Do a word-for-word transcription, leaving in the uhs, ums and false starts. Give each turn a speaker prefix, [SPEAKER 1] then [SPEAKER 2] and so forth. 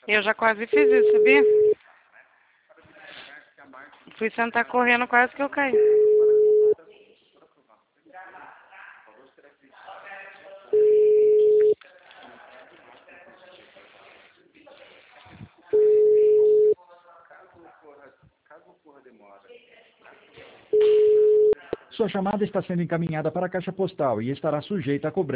[SPEAKER 1] Eu já quase fiz isso, sabia? Fui sentar correndo, quase que eu caí.
[SPEAKER 2] Sua chamada está sendo encaminhada para a caixa postal e estará sujeita a cobrança.